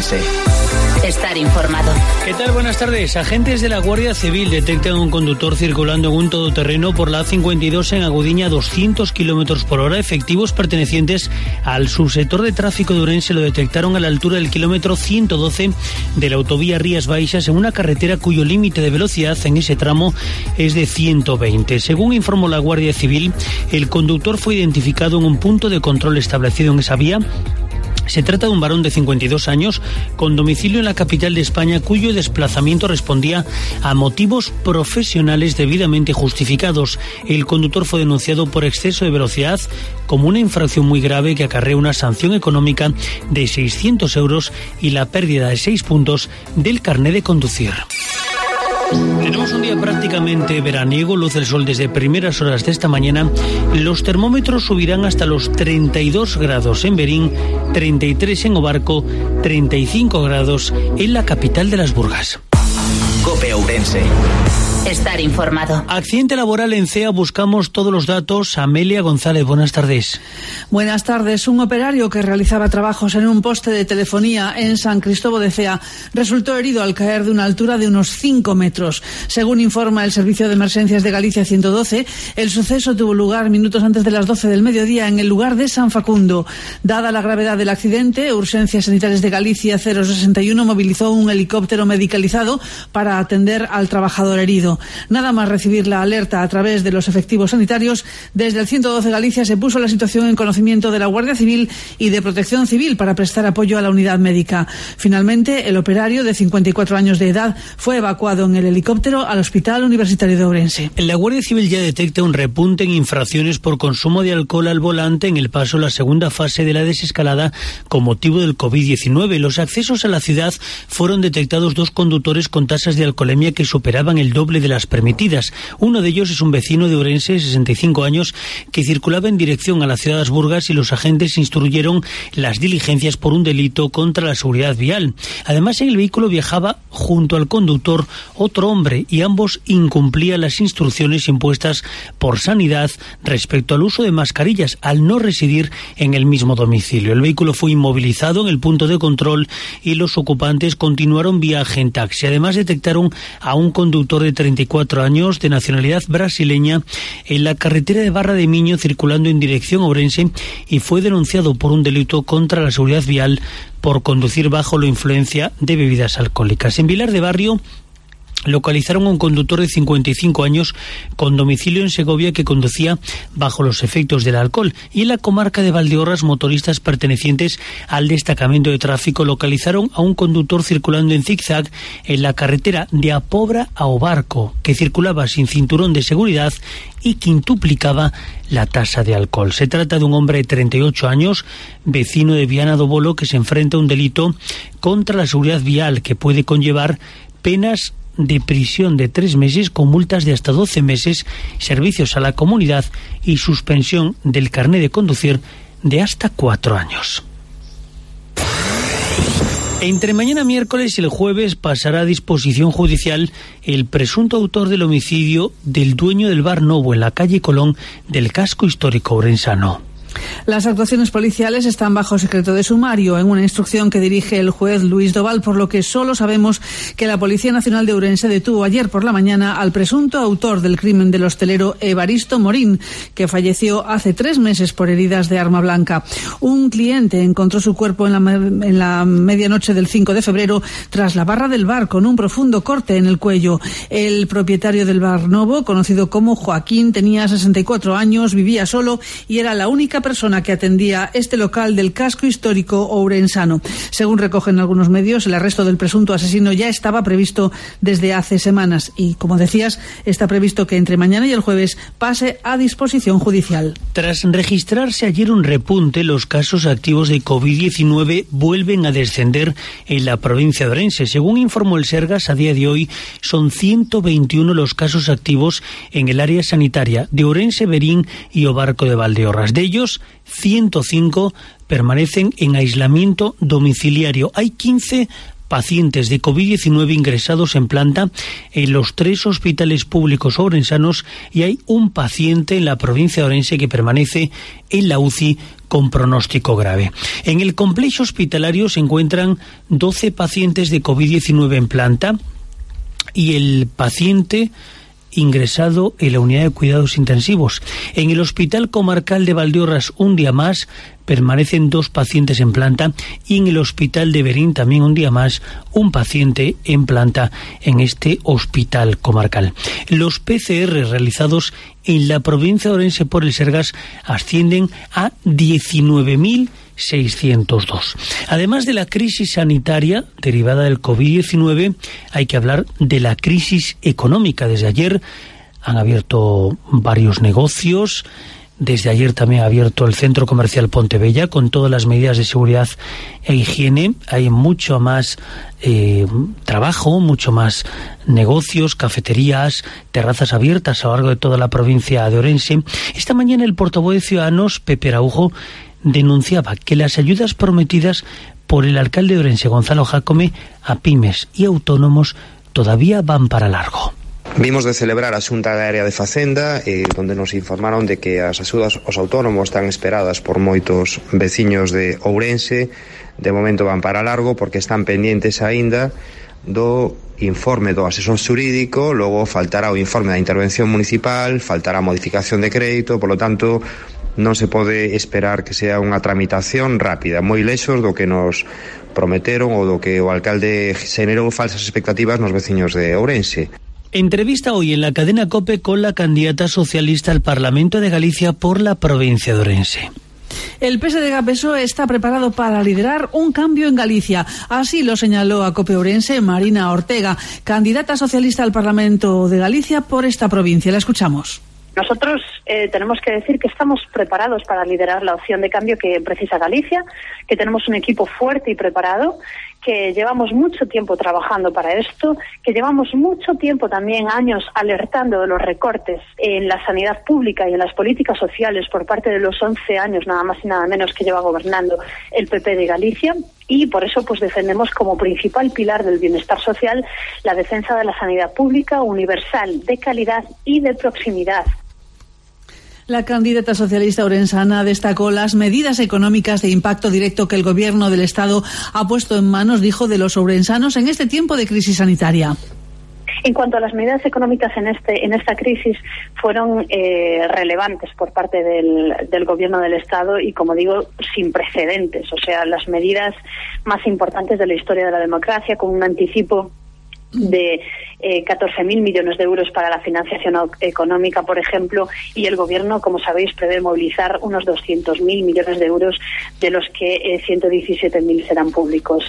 Ourense. Estar informado. ¿Qué tal? Buenas tardes. Agentes de la Guardia Civil detectan a un conductor circulando en un todoterreno por la A52 en Agudiña a 200 km por hora. Efectivos pertenecientes al subsector de tráfico de Ourense lo detectaron a la altura del kilómetro 112 de la autovía Rías Baixas en una carretera cuyo límite de velocidad en ese tramo es de 120. Según informó la Guardia Civil, el conductor fue identificado en un punto de control establecido en esa vía. Se trata de un varón de 52 años con domicilio en la capital de España, cuyo desplazamiento respondía a motivos profesionales debidamente justificados. El conductor fue denunciado por exceso de velocidad como una infracción muy grave que acarrea una sanción económica de 600 euros y la pérdida de 6 puntos del carné de conducir. Tenemos un día prácticamente veraniego, luce el sol desde primeras horas de esta mañana. Los termómetros subirán hasta los 32 grados en Berín, 33 en Obarco, 35 grados en la capital de las Burgas. COPE Ourense. Estar informado. Accidente laboral en CEA, buscamos todos los datos. Amelia González, buenas tardes. Buenas tardes. Un operario que realizaba trabajos en un poste de telefonía en San Cristóbal de Cea resultó herido al caer de una altura de unos 5 metros. Según informa el Servicio de Emergencias de Galicia 112, el suceso tuvo lugar minutos antes de las 12 del mediodía en el lugar de San Facundo. Dada la gravedad del accidente, Urgencias Sanitarias de Galicia 061 movilizó un helicóptero medicalizado para atender al trabajador herido. Nada más recibir la alerta a través de los efectivos sanitarios, desde el 112 Galicia se puso la situación en conocimiento de la Guardia Civil y de Protección Civil para prestar apoyo a la unidad médica. Finalmente, el operario de 54 años de edad fue evacuado en el helicóptero al Hospital Universitario de Ourense. La Guardia Civil ya detecta un repunte en infracciones por consumo de alcohol al volante en el paso a la segunda fase de la desescalada con motivo del COVID-19. En los accesos a la ciudad fueron detectados 2 conductores con tasas de alcoholemia que superaban el doble de las permitidas. Uno de ellos es un vecino de Ourense, de 65 años, que circulaba en dirección a la ciudad de las Burgas y los agentes instruyeron las diligencias por un delito contra la seguridad vial. Además, en el vehículo viajaba junto al conductor otro hombre y ambos incumplían las instrucciones impuestas por Sanidad respecto al uso de mascarillas al no residir en el mismo domicilio. El vehículo fue inmovilizado en el punto de control y los ocupantes continuaron viaje en taxi. Además, detectaron a un conductor de 34 años de nacionalidad brasileña en la carretera de Barra de Miño circulando en dirección a Ourense y fue denunciado por un delito contra la seguridad vial por conducir bajo la influencia de bebidas alcohólicas. En Vilar de Barrio localizaron a un conductor de 55 años con domicilio en Segovia que conducía bajo los efectos del alcohol, y en la comarca de Valdeorras motoristas pertenecientes al destacamento de tráfico localizaron a un conductor circulando en zigzag en la carretera de Apobra a Obarco, que circulaba sin cinturón de seguridad y quintuplicaba la tasa de alcohol. Se trata de un hombre de 38 años, vecino de Viana do Bolo, que se enfrenta a un delito contra la seguridad vial que puede conllevar penas de prisión de 3 meses con multas de hasta 12 meses, servicios a la comunidad y suspensión del carné de conducir de hasta 4 años. Entre mañana miércoles y el jueves pasará a disposición judicial el presunto autor del homicidio del dueño del bar Novo en la calle Colón del casco histórico ourensano. Las actuaciones policiales están bajo secreto de sumario en una instrucción que dirige el juez Luis Doval, por lo que solo sabemos que la Policía Nacional de Ourense detuvo ayer por la mañana al presunto autor del crimen del hostelero Evaristo Morín, que falleció hace 3 meses por heridas de arma blanca. Un cliente encontró su cuerpo en la medianoche del 5 de febrero tras la barra del bar con un profundo corte en el cuello. El propietario del bar Novo, conocido como Joaquín, tenía 64 años, vivía solo y era la única persona que atendía este local del casco histórico ourensano. Según recogen algunos medios, el arresto del presunto asesino ya estaba previsto desde hace semanas y, como decías, está previsto que entre mañana y el jueves pase a disposición judicial. Tras registrarse ayer un repunte, los casos activos de COVID-19 vuelven a descender en la provincia de Ourense. Según informó el Sergas, a día de hoy son 121 los casos activos en el área sanitaria de Ourense, Berín y Obarco de Valdeorras. De ellos, 105 permanecen en aislamiento domiciliario. Hay 15 pacientes de COVID-19 ingresados en planta en los 3 hospitales públicos ourensanos y hay un paciente en la provincia de Ourense que permanece en la UCI con pronóstico grave. En el complejo hospitalario se encuentran 12 pacientes de COVID-19 en planta y el paciente ingresado en la unidad de cuidados intensivos. En el Hospital Comarcal de Valdeorras, un día más, permanecen 2 pacientes en planta y en el Hospital de Berín también un día más, un paciente en planta en este hospital comarcal. Los PCR realizados en la provincia de Ourense por el Sergas ascienden a 19.602. Además de la crisis sanitaria derivada del COVID-19, hay que hablar de la crisis económica. Desde ayer han abierto varios negocios. Desde ayer también ha abierto el centro comercial Pontebella con todas las medidas de seguridad e higiene. Hay mucho más trabajo, mucho más negocios, cafeterías, terrazas abiertas a lo largo de toda la provincia de Ourense. Esta mañana el portavoz de Ciudadanos, Pepe Araujo, denunciaba que las ayudas prometidas por el alcalde de Ourense, Gonzalo Jácome, a pymes y autónomos todavía van para largo. Vimos de celebrar a Xunta da Área de Facenda donde nos informaron de que as axudas aos autónomos están esperadas por moitos veciños de Ourense. De momento van para largo porque están pendientes aínda do informe do asesor xurídico, logo faltará o informe da intervención municipal, faltará a modificación de crédito, polo tanto non se pode esperar que sea unha tramitación rápida, moi lexos do que nos prometeron ou do que o alcalde xenerou falsas expectativas nos veciños de Ourense. Entrevista hoy en la cadena COPE con la candidata socialista al Parlamento de Galicia por la provincia de Ourense. El PSDG-PSOE está preparado para liderar un cambio en Galicia. Así lo señaló a COPE Ourense Marina Ortega, candidata socialista al Parlamento de Galicia por esta provincia. La escuchamos. Nosotros tenemos que decir que estamos preparados para liderar la opción de cambio que precisa Galicia, que tenemos un equipo fuerte y preparado, que llevamos mucho tiempo trabajando para esto, que llevamos mucho tiempo también, años, alertando de los recortes en la sanidad pública y en las políticas sociales por parte de los 11 años, nada más y nada menos, que lleva gobernando el PP de Galicia, y por eso pues defendemos como principal pilar del bienestar social la defensa de la sanidad pública universal, de calidad y de proximidad. La candidata socialista ourensana destacó las medidas económicas de impacto directo que el Gobierno del Estado ha puesto en manos, dijo, de los ourensanos en este tiempo de crisis sanitaria. En cuanto a las medidas económicas en esta crisis, fueron relevantes por parte del Gobierno del Estado y, como digo, sin precedentes. O sea, las medidas más importantes de la historia de la democracia, con un anticipo de 14.000 millones de euros para la financiación económica, por ejemplo, y el Gobierno, como sabéis, prevé movilizar unos 200.000 millones de euros, de los que 117.000 serán públicos.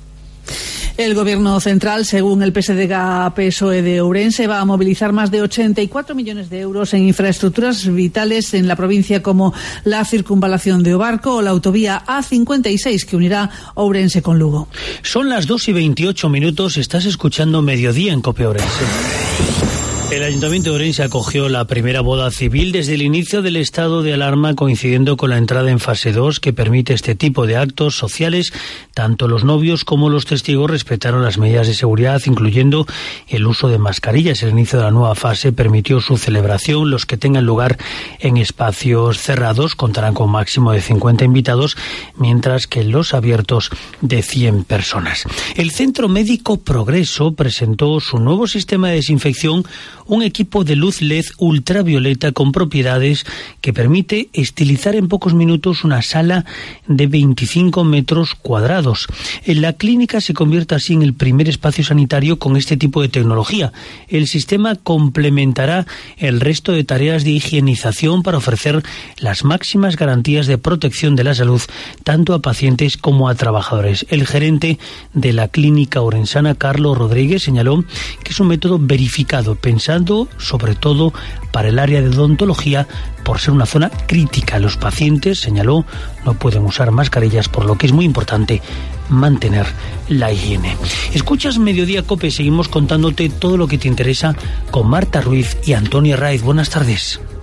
El Gobierno central, según el PSDG-PSOE de Ourense, va a movilizar más de 84 millones de euros en infraestructuras vitales en la provincia, como la circunvalación de Obarco o la autovía A56 que unirá Ourense con Lugo. Son las 2:28, estás escuchando Mediodía en COPE Ourense. El Ayuntamiento de Ourense acogió la primera boda civil desde el inicio del estado de alarma, coincidiendo con la entrada en fase 2 que permite este tipo de actos sociales. Tanto los novios como los testigos respetaron las medidas de seguridad, incluyendo el uso de mascarillas. El inicio de la nueva fase permitió su celebración. Los que tengan lugar en espacios cerrados contarán con un máximo de 50 invitados, mientras que los abiertos de 100 personas. El Centro Médico Progreso presentó su nuevo sistema de desinfección, un equipo de luz LED ultravioleta con propiedades que permite estilizar en pocos minutos una sala de 25 metros cuadrados. En la clínica se convierte así en el primer espacio sanitario con este tipo de tecnología. El sistema complementará el resto de tareas de higienización para ofrecer las máximas garantías de protección de la salud tanto a pacientes como a trabajadores. El gerente de la clínica ourensana, Carlos Rodríguez, señaló que es un método verificado, pensando sobre todo para el área de odontología, por ser una zona crítica. Los pacientes, señaló, no pueden usar mascarillas, por lo que es muy importante mantener la higiene. Escuchas Mediodía COPE, seguimos contándote todo lo que te interesa con Marta Ruiz y Antonia Raiz. Buenas tardes.